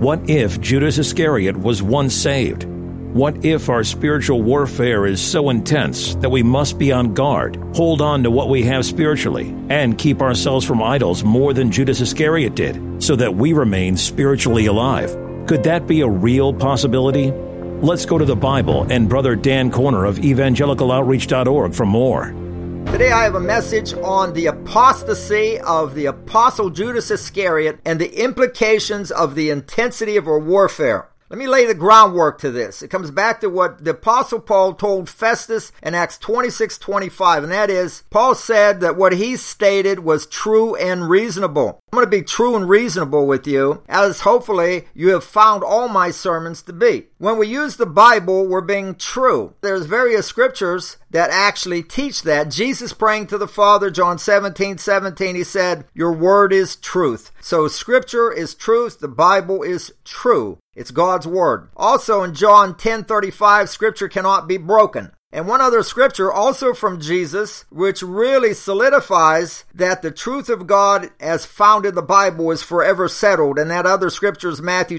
What if Judas Iscariot was once saved? What if our spiritual warfare is so intense that we must be on guard, hold on to what we have spiritually, and keep ourselves from idols more than Judas Iscariot did, so that we remain spiritually alive? Could that be a real possibility? Let's go to the Bible and Brother Dan Corner of evangelicaloutreach.org for more. Today I have a message on the apostasy of the Apostle Judas Iscariot and the implications of the intensity of our warfare. Let me lay the groundwork to this. It comes back to what the Apostle Paul told Festus in Acts 26:25, and that is, Paul said that what he stated was true and reasonable. I'm going to be true and reasonable with you, as hopefully you have found all my sermons to be. When we use the Bible, we're being true. There's various scriptures that actually teach that. Jesus praying to the Father, John 17:17, he said, "Your word is truth." So scripture is truth. The Bible is true. It's God's word. Also in John 10:35, scripture cannot be broken. And one other scripture, also from Jesus, which really solidifies that the truth of God as found in the Bible is forever settled. And that other scripture is Matthew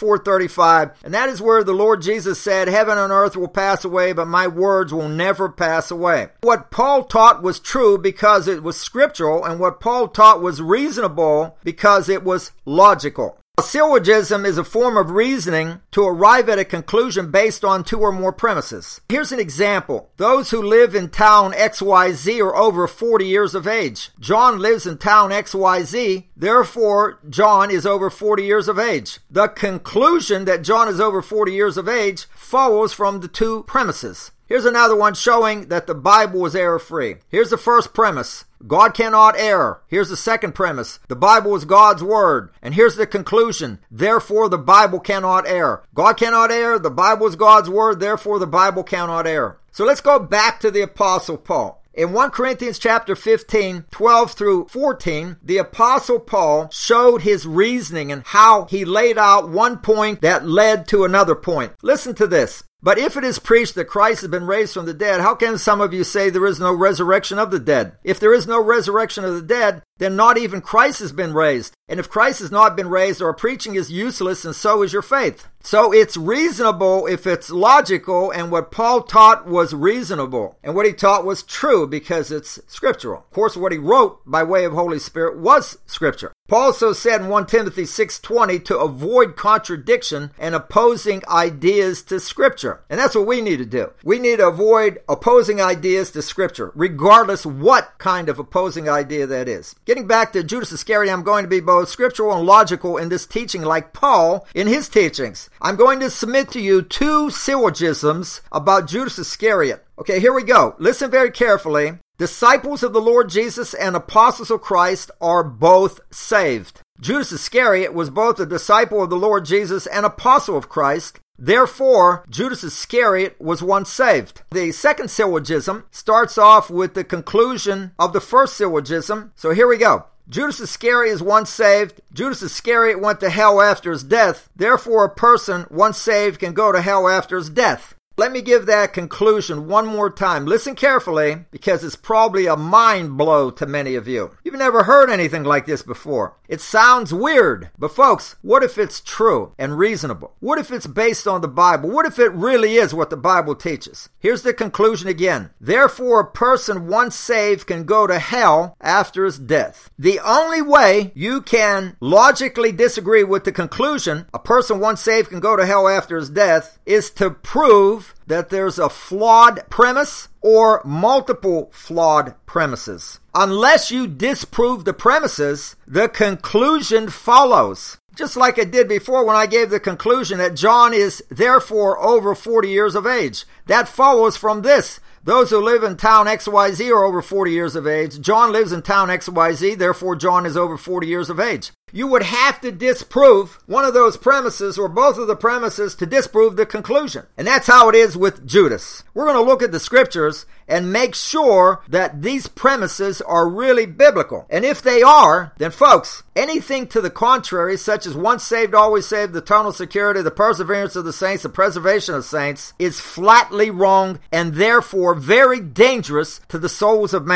24:35. And that is where the Lord Jesus said, "Heaven and earth will pass away, but my words will never pass away." What Paul taught was true because it was scriptural, and what Paul taught was reasonable because it was logical. A syllogism is a form of reasoning to arrive at a conclusion based on two or more premises. Here's an example. Those who live in town XYZ are over 40 years of age. John lives in town XYZ, therefore John is over 40 years of age. The conclusion that John is over 40 years of age follows from the two premises. Here's another one showing that the Bible is error-free. Here's the first premise. God cannot err. Here's the second premise. The Bible is God's word. And here's the conclusion. Therefore, the Bible cannot err. God cannot err. The Bible is God's word. Therefore, the Bible cannot err. So let's go back to the Apostle Paul. In 1 Corinthians chapter 15, 12 through 14, the Apostle Paul showed his reasoning and how he laid out one point that led to another point. Listen to this. "But if it is preached that Christ has been raised from the dead, how can some of you say there is no resurrection of the dead? If there is no resurrection of the dead, then not even Christ has been raised. And if Christ has not been raised, our preaching is useless, and so is your faith." So it's reasonable if it's logical, and what Paul taught was reasonable. And what he taught was true because it's scriptural. Of course, what he wrote by way of Holy Spirit was scripture. Paul also said in 1 Timothy 6:20 to avoid contradiction and opposing ideas to Scripture. And that's what we need to do. We need to avoid opposing ideas to Scripture, regardless what kind of opposing idea that is. Getting back to Judas Iscariot, I'm going to be both scriptural and logical in this teaching, like Paul in his teachings. I'm going to submit to you two syllogisms about Judas Iscariot. Okay, here we go. Listen very carefully. Disciples of the Lord Jesus and apostles of Christ are both saved. Judas Iscariot was both a disciple of the Lord Jesus and apostle of Christ. Therefore, Judas Iscariot was once saved. The second syllogism starts off with the conclusion of the first syllogism. So here we go. Judas Iscariot is once saved. Judas Iscariot went to hell after his death. Therefore, a person once saved can go to hell after his death. Let me give that conclusion one more time. Listen carefully, because it's probably a mind blow to many of you. You've never heard anything like this before. It sounds weird, but folks, what if it's true and reasonable? What if it's based on the Bible? What if it really is what the Bible teaches? Here's the conclusion again. Therefore, a person once saved can go to hell after his death. The only way you can logically disagree with the conclusion, a person once saved can go to hell after his death, is to prove that there's a flawed premise or multiple flawed premises. Unless you disprove the premises, the conclusion follows. Just like I did before when I gave the conclusion that John is therefore over 40 years of age. That follows from this. Those who live in town XYZ are over 40 years of age. John lives in town XYZ, therefore John is over 40 years of age. You would have to disprove one of those premises or both of the premises to disprove the conclusion. And that's how it is with Judas. We're going to look at the scriptures and make sure that these premises are really biblical. And if they are, then folks, anything to the contrary, such as once saved, always saved, eternal security, the perseverance of the saints, the preservation of saints, is flatly wrong and therefore very dangerous to the souls of man.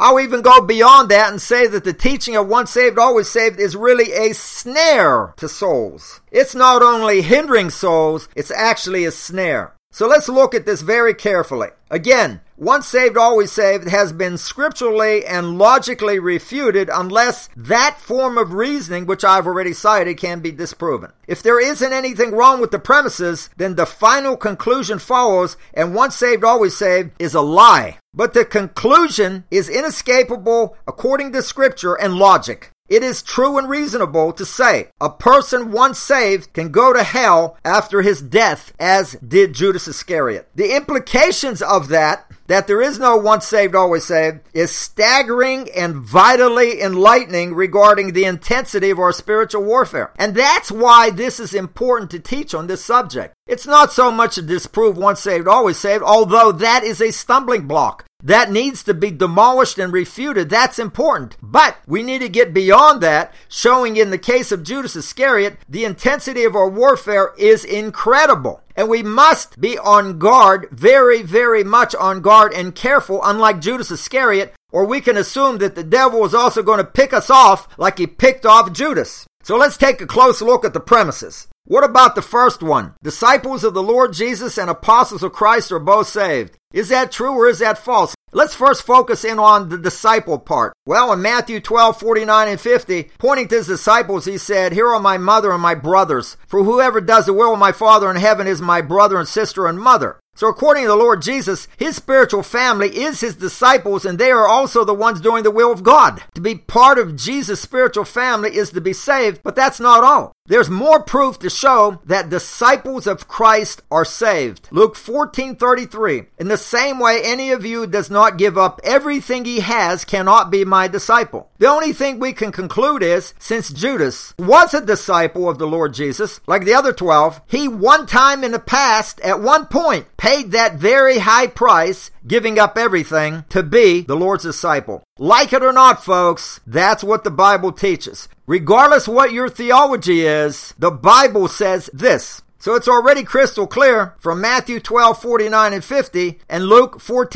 I'll even go beyond that and say that the teaching of once saved, always saved is really a snare to souls. It's not only hindering souls, it's actually a snare. So let's look at this very carefully. Again, once saved, always saved has been scripturally and logically refuted unless that form of reasoning, which I've already cited, can be disproven. If there isn't anything wrong with the premises, then the final conclusion follows, and once saved, always saved is a lie. But the conclusion is inescapable according to scripture and logic. It is true and reasonable to say a person once saved can go to hell after his death, as did Judas Iscariot. The implications of that there is no once saved, always saved, is staggering and vitally enlightening regarding the intensity of our spiritual warfare. And that's why this is important to teach on this subject. It's not so much to disprove once saved, always saved, although that is a stumbling block. That needs to be demolished and refuted. That's important. But we need to get beyond that, showing in the case of Judas Iscariot, the intensity of our warfare is incredible. And we must be on guard, very, very much on guard and careful, unlike Judas Iscariot, or we can assume that the devil is also going to pick us off like he picked off Judas. So let's take a close look at the premises. What about the first one? Disciples of the Lord Jesus and apostles of Christ are both saved. Is that true or is that false? Let's first focus in on the disciple part. Well, in Matthew 12:49 and 50, pointing to his disciples, he said, "Here are my mother and my brothers. For whoever does the will of my Father in heaven is my brother and sister and mother." So according to the Lord Jesus, his spiritual family is his disciples, and they are also the ones doing the will of God. To be part of Jesus' spiritual family is to be saved, but that's not all. There's more proof to show that disciples of Christ are saved. Luke 14:33, "In the same way, any of you does not give up everything he has cannot be my disciple." The only thing we can conclude is, since Judas was a disciple of the Lord Jesus, like the other 12, he one time in the past, at one point, paid that very high price, giving up everything, to be the Lord's disciple. Like it or not, folks, that's what the Bible teaches. Regardless what your theology is, the Bible says this. So it's already crystal clear from Matthew 12:49 and 50 and Luke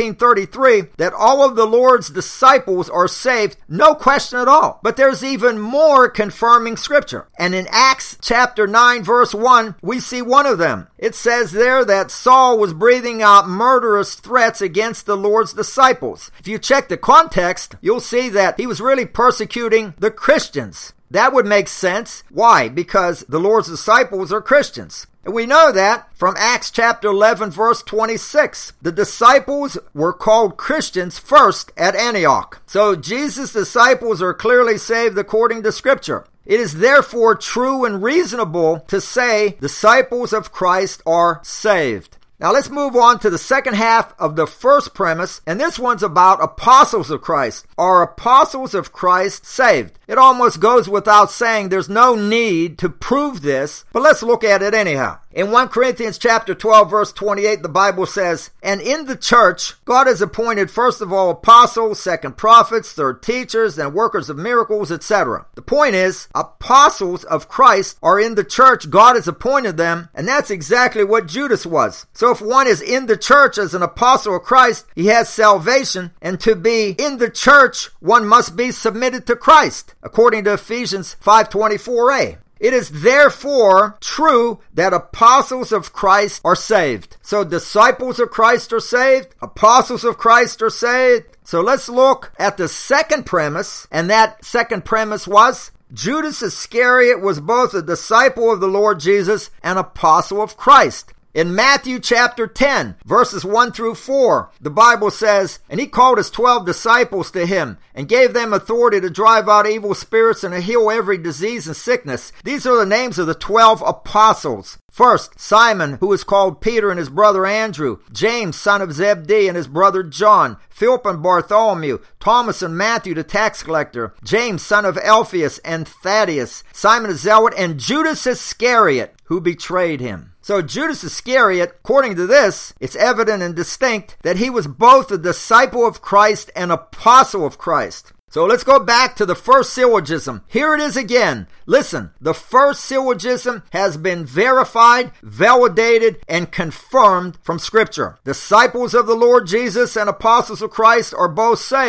14:33 that all of the Lord's disciples are saved, no question at all. But there's even more confirming scripture. And in Acts chapter 9 verse 1, we see one of them. It says there that Saul was breathing out murderous threats against the Lord's disciples. If you check the context, you'll see that he was really persecuting the Christians. That would make sense. Why? Because the Lord's disciples are Christians. And we know that from Acts chapter 11 verse 26. The disciples were called Christians first at Antioch. So Jesus' disciples are clearly saved according to Scripture. It is therefore true and reasonable to say disciples of Christ are saved. Now let's move on to the second half of the first premise, and this one's about apostles of Christ. Are apostles of Christ saved? It almost goes without saying there's no need to prove this, but let's look at it anyhow. In 1 Corinthians chapter 12 verse 28, the Bible says, "And in the church, God has appointed first of all apostles, second prophets, third teachers, then workers of miracles, etc." The point is, apostles of Christ are in the church. God has appointed them, and that's exactly what Judas was. So if one is in the church as an apostle of Christ, he has salvation, and to be in the church, one must be submitted to Christ, according to Ephesians 5:24a. It is therefore true that apostles of Christ are saved. So disciples of Christ are saved, apostles of Christ are saved. So let's look at the second premise, and that second premise was Judas Iscariot was both a disciple of the Lord Jesus and apostle of Christ. In Matthew chapter 10, verses 1 through 4, the Bible says, "And he called his 12 disciples to him, and gave them authority to drive out evil spirits and to heal every disease and sickness." These are the names of the 12 apostles. First, Simon, who is called Peter, and his brother Andrew, James, son of Zebedee, and his brother John, Philip and Bartholomew, Thomas and Matthew, the tax collector, James, son of Alphaeus and Thaddeus, Simon the Zealot, and Judas Iscariot, who betrayed him. So Judas Iscariot, according to this, it's evident and distinct that he was both a disciple of Christ and apostle of Christ. So let's go back to the first syllogism. Here it is again. Listen, the first syllogism has been verified, validated, and confirmed from Scripture. Disciples of the Lord Jesus and apostles of Christ are both saved.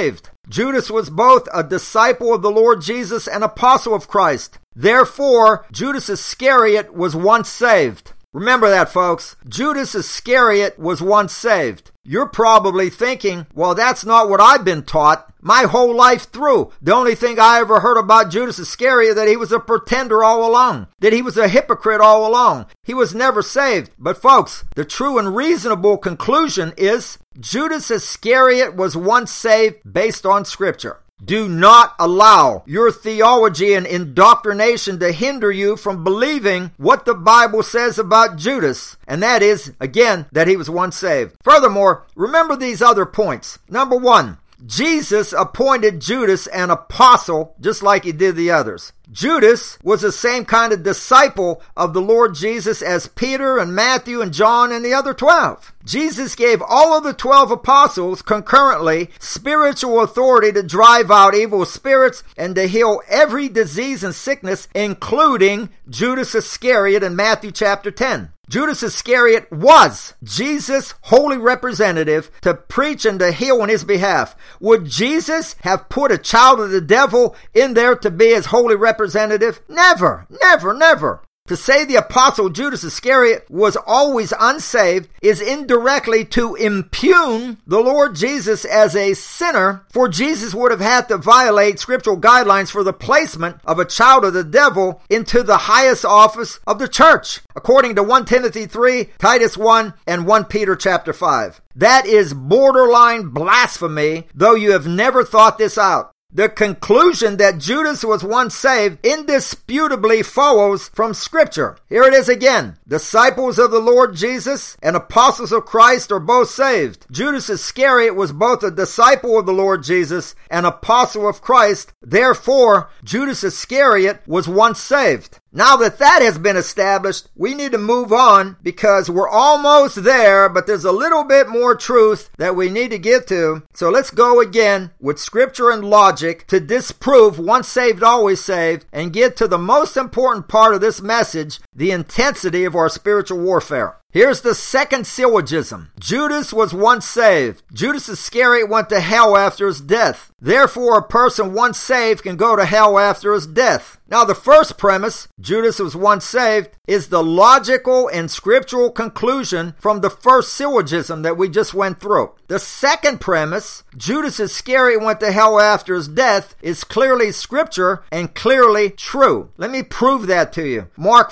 Judas was both a disciple of the Lord Jesus and apostle of Christ. Therefore, Judas Iscariot was once saved. Remember that, folks. Judas Iscariot was once saved. You're probably thinking, well, that's not what I've been taught my whole life through. The only thing I ever heard about Judas Iscariot, that he was a pretender all along, that he was a hypocrite all along. He was never saved. But folks, the true and reasonable conclusion is Judas Iscariot was once saved based on Scripture. Do not allow your theology and indoctrination to hinder you from believing what the Bible says about Judas, and that is, again, that he was once saved. Furthermore, remember these other points. Number one, Jesus appointed Judas an apostle just like he did the others. Judas was the same kind of disciple of the Lord Jesus as Peter and Matthew and John and the other 12. Jesus gave all of the 12 apostles concurrently spiritual authority to drive out evil spirits and to heal every disease and sickness, including Judas Iscariot in Matthew chapter 10. Judas Iscariot was Jesus' holy representative to preach and to heal on his behalf. Would Jesus have put a child of the devil in there to be his holy representative? Never, never, never. To say the apostle Judas Iscariot was always unsaved is indirectly to impugn the Lord Jesus as a sinner, for Jesus would have had to violate scriptural guidelines for the placement of a child of the devil into the highest office of the church, according to 1 Timothy 3, Titus 1, and 1 Peter chapter 5. That is borderline blasphemy, though you have never thought this out. The conclusion that Judas was once saved indisputably follows from Scripture. Here it is again. Disciples of the Lord Jesus and apostles of Christ are both saved. Judas Iscariot was both a disciple of the Lord Jesus and apostle of Christ. Therefore, Judas Iscariot was once saved. Now that has been established, we need to move on because we're almost there, but there's a little bit more truth that we need to get to. So let's go again with scripture and logic to disprove once saved, always saved, and get to the most important part of this message, the intensity of our spiritual warfare. Here's the second syllogism. Judas was once saved. Judas Iscariot went to hell after his death. Therefore, a person once saved can go to hell after his death. Now, the first premise, Judas was once saved, is the logical and scriptural conclusion from the first syllogism that we just went through. The second premise, Judas Iscariot went to hell after his death, is clearly scripture and clearly true. Let me prove that to you. Mark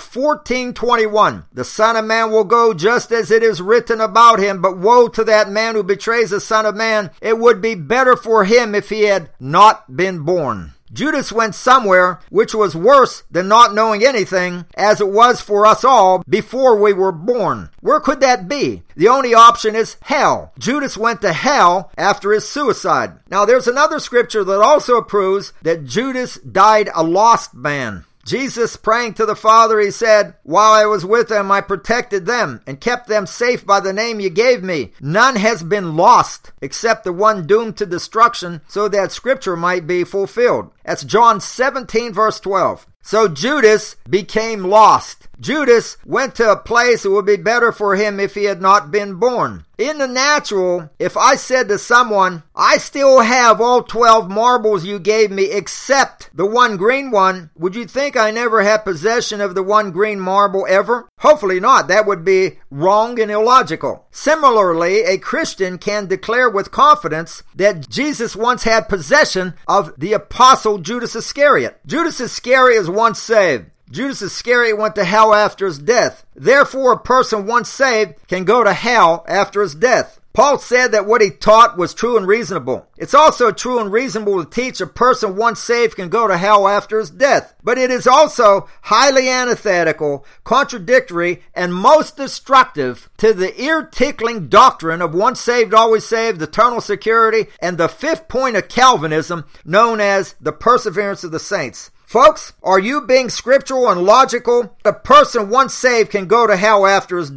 14:21. The Son of Man will go just as it is written about him, but woe to that man who betrays the Son of Man. It would be better for him if he had not been born. Judas went somewhere which was worse than not knowing anything, as it was for us all before we were born. Where could that be? The only option is hell. Judas went to hell after his suicide. Now, there's another scripture that also proves that Judas died a lost man. Jesus, praying to the Father, he said, "While I was with them, I protected them and kept them safe by the name you gave me. None has been lost except the one doomed to destruction, so that scripture might be fulfilled." That's John 17, verse 12. So Judas became lost. Judas went to a place it would be better for him if he had not been born. In the natural, if I said to someone, "I still have all 12 marbles you gave me except the one green one," would you think I never had possession of the one green marble ever? Hopefully not. That would be wrong and illogical. Similarly, a Christian can declare with confidence that Jesus once had possession of the apostle Judas Iscariot. Judas Iscariot is once saved. Judas Iscariot went to hell after his death. Therefore, a person once saved can go to hell after his death. Paul said that what he taught was true and reasonable. It's also true and reasonable to teach a person once saved can go to hell after his death. But it is also highly antithetical, contradictory, and most destructive to the ear-tickling doctrine of once saved, always saved, eternal security, and the fifth point of Calvinism known as the perseverance of the saints. Folks, are you being scriptural and logical? A person once saved can go to hell after his death.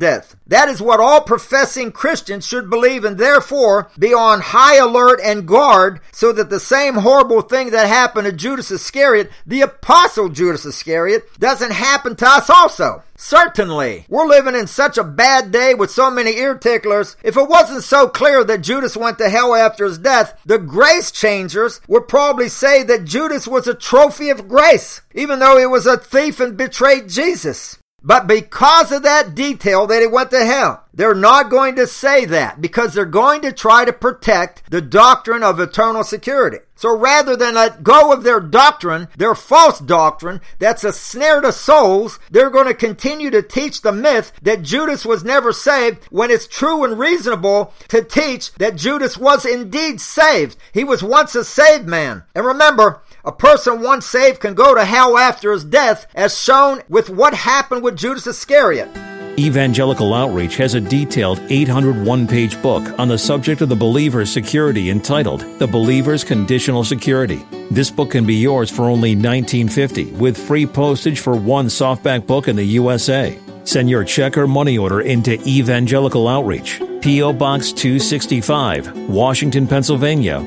That is what all professing Christians should believe, and therefore be on high alert and guard so that the same horrible thing that happened to Judas Iscariot, the apostle Judas Iscariot, doesn't happen to us also. Certainly, we're living in such a bad day with so many ear ticklers. If it wasn't so clear that Judas went to hell after his death, the grace changers would probably say that Judas was a trophy of grace, even though he was a thief and betrayed Jesus. But because of that detail that he went to hell, they're not going to say that because they're going to try to protect the doctrine of eternal security. So rather than let go of their doctrine, their false doctrine, that's a snare to souls, they're going to continue to teach the myth that Judas was never saved when it's true and reasonable to teach that Judas was indeed saved. He was once a saved man. And remember, a person once saved can go to hell after his death, as shown with what happened with Judas Iscariot. Evangelical Outreach has a detailed 801-page book on the subject of the believer's security entitled The Believer's Conditional Security. This book can be yours for only $19.50 with free postage for one softback book in the USA. Send your check or money order into Evangelical Outreach, P.O. Box 265, Washington, Pennsylvania,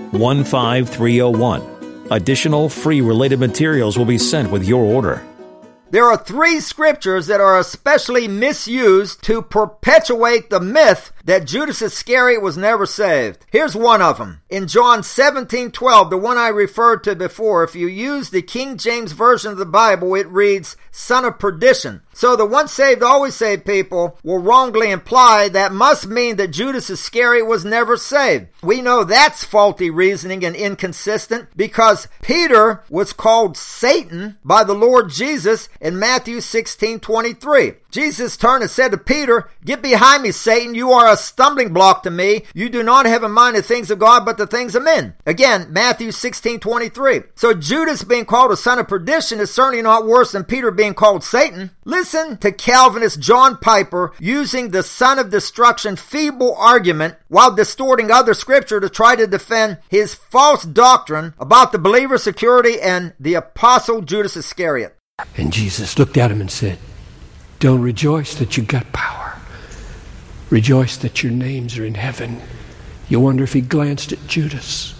15301. Additional free related materials will be sent with your order. There are 3 scriptures that are especially misused to perpetuate the myth that Judas Iscariot was never saved. Here's one of them. In John 17:12, the one I referred to before, if you use the King James Version of the Bible, it reads, son of perdition. So the once saved, always saved people will wrongly imply that must mean that Judas Iscariot was never saved. We know that's faulty reasoning and inconsistent because Peter was called Satan by the Lord Jesus in Matthew 16:23. Jesus turned and said to Peter, "Get behind me, Satan. You are a stumbling block to me. You do not have in mind the things of God, but the things of men." Again, Matthew 16:23. So Judas being called a son of perdition is certainly not worse than Peter being called Satan. Listen to Calvinist John Piper using the son of destruction feeble argument while distorting other scripture to try to defend his false doctrine about the believer's security and the apostle Judas Iscariot. And Jesus looked at him and said, "Don't rejoice that you got power. Rejoice that your names are in heaven." You wonder if he glanced at Judas.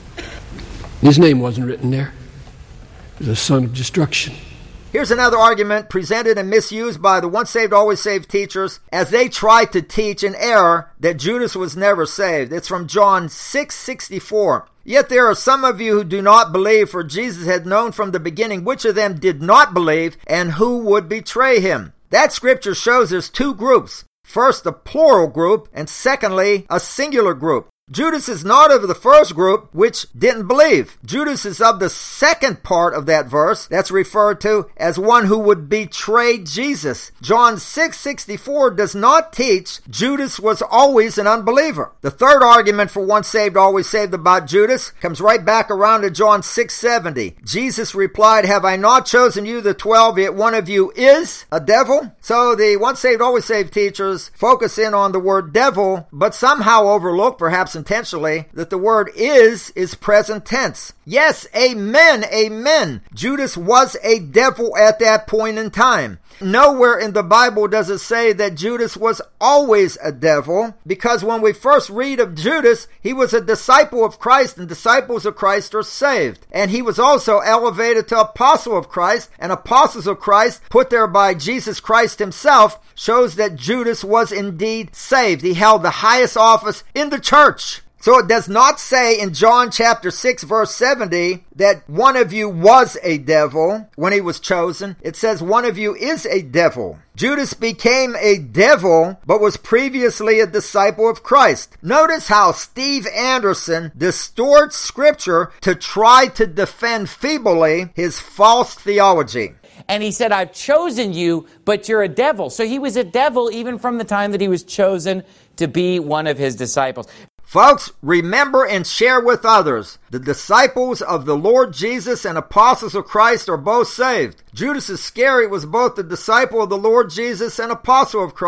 His name wasn't written there. He was a son of destruction. Here's another argument presented and misused by the once saved, always saved teachers as they try to teach in error that Judas was never saved. It's from John 6:64. Yet there are some of you who do not believe, for Jesus had known from the beginning which of them did not believe and who would betray him. That scripture shows there's 2 groups. First, a plural group, and secondly, a singular group. Judas is not of the first group, which didn't believe. Judas is of the second part of that verse that's referred to as one who would betray Jesus. John 6:64 does not teach Judas was always an unbeliever. The third argument for once saved, always saved about Judas comes right back around to John 6:70. Jesus replied, "Have I not chosen you the 12, yet one of you is a devil?" So the once saved, always saved teachers focus in on the word devil, but somehow overlook, perhaps intentionally, that the word is present tense. Yes, amen, amen. Judas was a devil at that point in time. Nowhere in the Bible does it say that Judas was always a devil, because when we first read of Judas, he was a disciple of Christ, and disciples of Christ are saved. And he was also elevated to apostle of Christ, and apostles of Christ, put there by Jesus Christ himself, shows that Judas was indeed saved. He held the highest office in the church. So it does not say in John chapter 6 verse 70 that one of you was a devil when he was chosen. It says one of you is a devil. Judas became a devil but was previously a disciple of Christ. Notice how Steve Anderson distorts scripture to try to defend feebly his false theology. And he said, "I've chosen you, but you're a devil." So he was a devil even from the time that he was chosen to be one of his disciples. Folks, remember and share with others. The disciples of the Lord Jesus and apostles of Christ are both saved. Judas Iscariot was both the disciple of the Lord Jesus and apostle of Christ,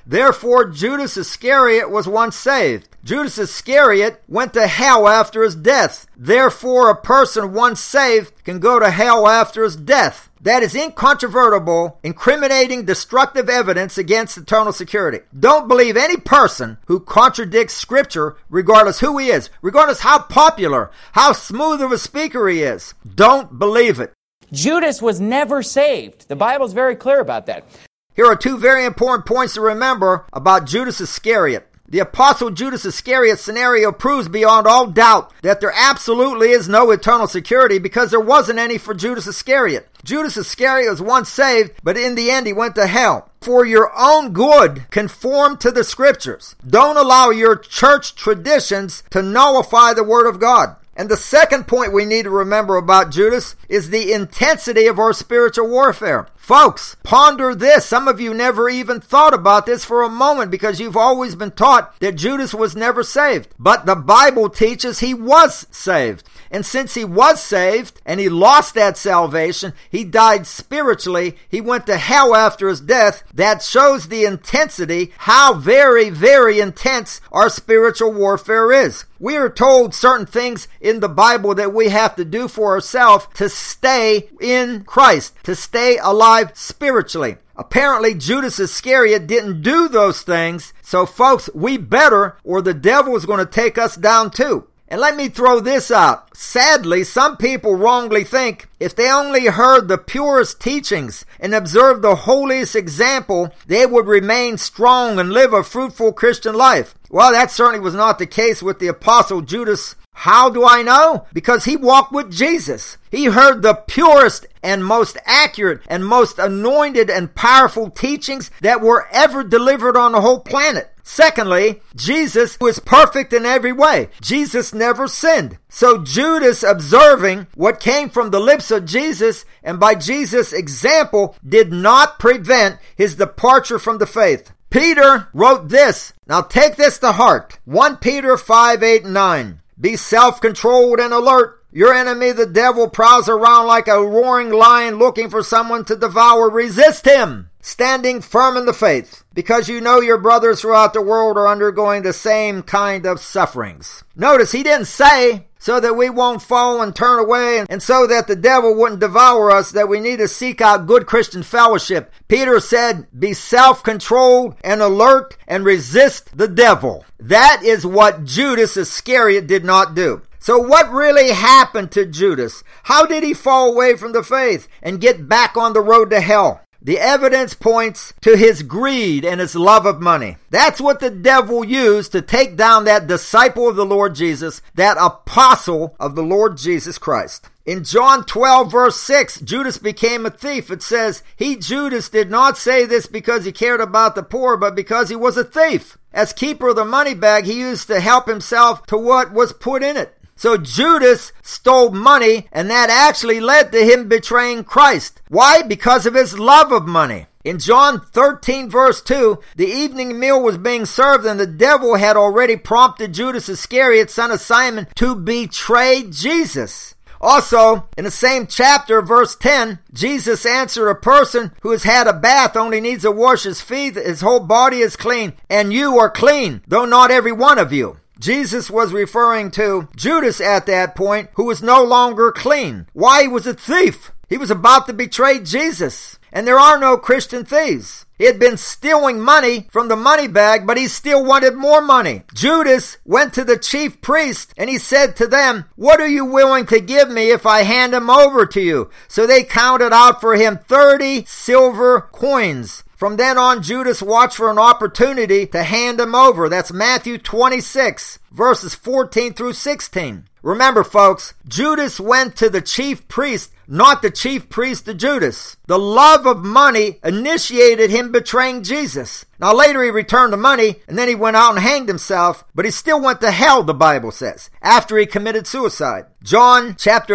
Therefore, Judas Iscariot was once saved. Judas Iscariot went to hell after his death. Therefore, a person once saved can go to hell after his death. That is incontrovertible, incriminating, destructive evidence against eternal security. Don't believe any person who contradicts Scripture, regardless who he is, regardless how popular, how smooth of a speaker he is. Don't believe it. Judas was never saved. The Bible's very clear about that. Here are two very important points to remember about Judas Iscariot. The Apostle Judas Iscariot scenario proves beyond all doubt that there absolutely is no eternal security because there wasn't any for Judas Iscariot. Judas Iscariot was once saved, but in the end he went to hell. For your own good, conform to the Scriptures. Don't allow your church traditions to nullify the Word of God. And the second point we need to remember about Judas is the intensity of our spiritual warfare. Folks, ponder this. Some of you never even thought about this for a moment because you've always been taught that Judas was never saved. But the Bible teaches he was saved. And since he was saved and he lost that salvation, he died spiritually. He went to hell after his death. That shows the intensity, how very, very intense our spiritual warfare is. We are told certain things in the Bible that we have to do for ourselves to stay in Christ, to stay alive spiritually. Apparently, Judas Iscariot didn't do those things. So folks, we better, or the devil is going to take us down too. And let me throw this out. Sadly, some people wrongly think if they only heard the purest teachings and observed the holiest example, they would remain strong and live a fruitful Christian life. Well, that certainly was not the case with the Apostle Judas. How do I know? Because he walked with Jesus. He heard the purest and most accurate and most anointed and powerful teachings that were ever delivered on the whole planet. Secondly, Jesus was perfect in every way. Jesus never sinned. So Judas, observing what came from the lips of Jesus and by Jesus' example, did not prevent his departure from the faith. Peter wrote this. Now take this to heart. 1 Peter 5:8-9. Be self-controlled and alert. Your enemy, the devil, prowls around like a roaring lion looking for someone to devour. Resist him, standing firm in the faith, because you know your brothers throughout the world are undergoing the same kind of sufferings. Notice he didn't say so that we won't fall and turn away and so that the devil wouldn't devour us, that we need to seek out good Christian fellowship. Peter said, be self-controlled and alert and resist the devil. That is what Judas Iscariot did not do. So what really happened to Judas? How did he fall away from the faith and get back on the road to hell? The evidence points to his greed and his love of money. That's what the devil used to take down that disciple of the Lord Jesus, that apostle of the Lord Jesus Christ. In John 12 verse 6, Judas became a thief. It says, he, Judas, did not say this because he cared about the poor, but because he was a thief. As keeper of the money bag, he used to help himself to what was put in it. So Judas stole money, and that actually led to him betraying Christ. Why? Because of his love of money. In John 13 verse 2, the evening meal was being served, and the devil had already prompted Judas Iscariot, son of Simon, to betray Jesus. Also, in the same chapter, verse 10, Jesus answered, a person who has had a bath only needs to wash his feet. His whole body is clean, and you are clean, though not every one of you. Jesus was referring to Judas at that point, who was no longer clean. Why? He was a thief. He was about to betray Jesus. And there are no Christian thieves. He had been stealing money from the money bag, but he still wanted more money. Judas went to the chief priest and he said to them, what are you willing to give me if I hand him over to you? So they counted out for him 30 silver coins. From then on, Judas watched for an opportunity to hand him over. That's Matthew 26, verses 14 through 16. Remember, folks, Judas went to the chief priest, not the chief priest to Judas. The love of money initiated him betraying Jesus. Now later he returned the money and then he went out and hanged himself, but he still went to hell, the Bible says, after he committed suicide. John chapter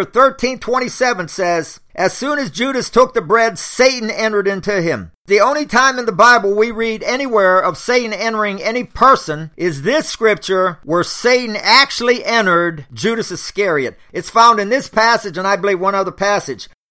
13:27 says, as soon as Judas took the bread, Satan entered into him. The only time in the Bible we read anywhere of Satan entering any person is this scripture where Satan actually entered Judas Iscariot. It's found in this passage and I believe one other passage.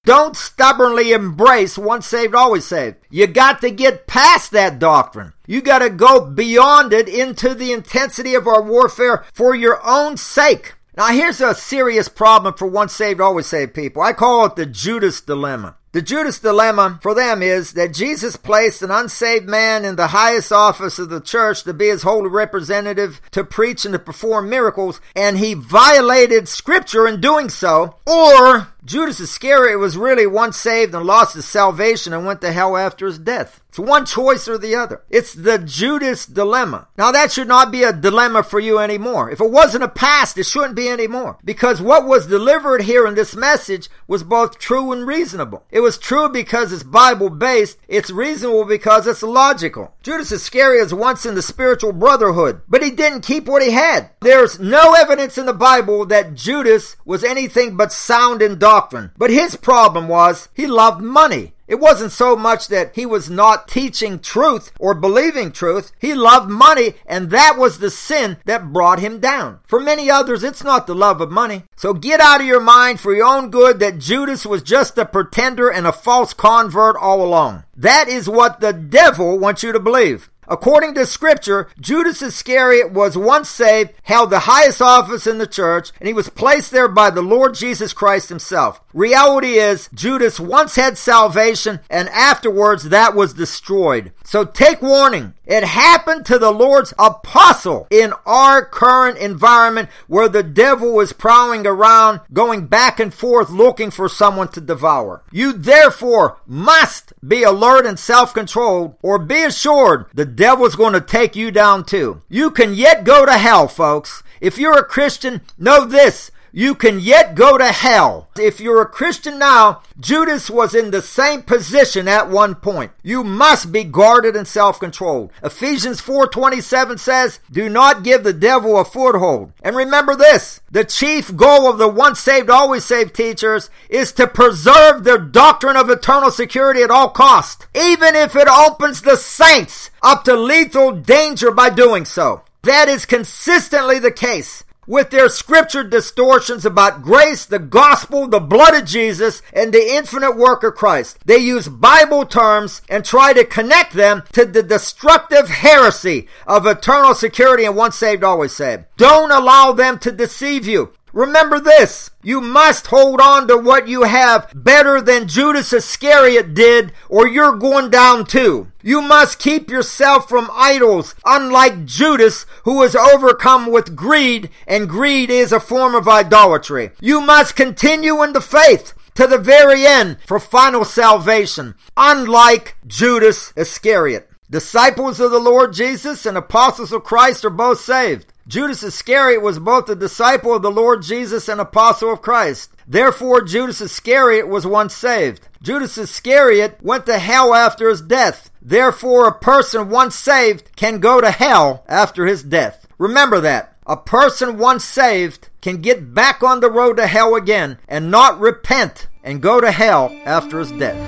Don't stubbornly embrace once saved, always saved. You got to get past that doctrine. You got to go beyond it into the intensity of our warfare for your own sake. Now, here's a serious problem for once saved, always saved people. I call it the Judas dilemma. The Judas dilemma for them is that Jesus placed an unsaved man in the highest office of the church to be his holy representative, to preach and to perform miracles, and he violated Scripture in doing so. Or Judas Iscariot was really once saved and lost his salvation and went to hell after his death. It's one choice or the other. It's the Judas dilemma. Now, that should not be a dilemma for you anymore. If it wasn't a past, it shouldn't be anymore. Because what was delivered here in this message was both true and reasonable. It was true because it's Bible-based. It's reasonable because it's logical. Judas Iscariot was once in the spiritual brotherhood, but he didn't keep what he had. There's no evidence in the Bible that Judas was anything but sound in doctrine. But his problem was he loved money. It wasn't so much that he was not teaching truth or believing truth. He loved money, and that was the sin that brought him down. For many others, it's not the love of money. So get out of your mind for your own good that Judas was just a pretender and a false convert all along. That is what the devil wants you to believe. According to Scripture, Judas Iscariot was once saved, held the highest office in the church, and he was placed there by the Lord Jesus Christ himself. Reality is, Judas once had salvation, and afterwards that was destroyed. So take warning. It happened to the Lord's apostle in our current environment where the devil is prowling around, going back and forth looking for someone to devour. You therefore must be alert and self-controlled, or be assured the devil's going to take you down too. You can yet go to hell, folks. If you're a Christian, know this. You can yet go to hell. If you're a Christian now, Judas was in the same position at one point. You must be guarded and self-controlled. Ephesians 4:27 says, do not give the devil a foothold. And remember this, the chief goal of the once saved, always saved teachers is to preserve their doctrine of eternal security at all costs, even if it opens the saints up to lethal danger by doing so. That is consistently the case with their scripture distortions about grace, the gospel, the blood of Jesus, and the infinite work of Christ. They use Bible terms and try to connect them to the destructive heresy of eternal security and once saved, always saved. Don't allow them to deceive you. Remember this, you must hold on to what you have better than Judas Iscariot did, or you're going down too. You must keep yourself from idols, unlike Judas, who was overcome with greed, and greed is a form of idolatry. You must continue in the faith to the very end for final salvation, unlike Judas Iscariot. Disciples of the Lord Jesus and apostles of Christ are both saved. Judas Iscariot was both a disciple of the Lord Jesus and apostle of Christ. Therefore, Judas Iscariot was once saved. Judas Iscariot went to hell after his death. Therefore, a person once saved can go to hell after his death. Remember that. A person once saved can get back on the road to hell again and not repent and go to hell after his death.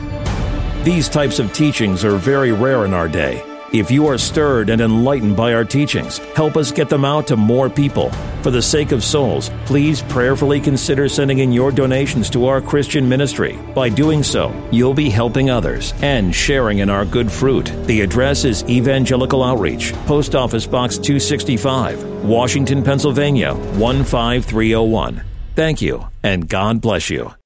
These types of teachings are very rare in our day. If you are stirred and enlightened by our teachings, help us get them out to more people. For the sake of souls, please prayerfully consider sending in your donations to our Christian ministry. By doing so, you'll be helping others and sharing in our good fruit. The address is Evangelical Outreach, Post Office Box 265, Washington, Pennsylvania, 15301. Thank you, and God bless you.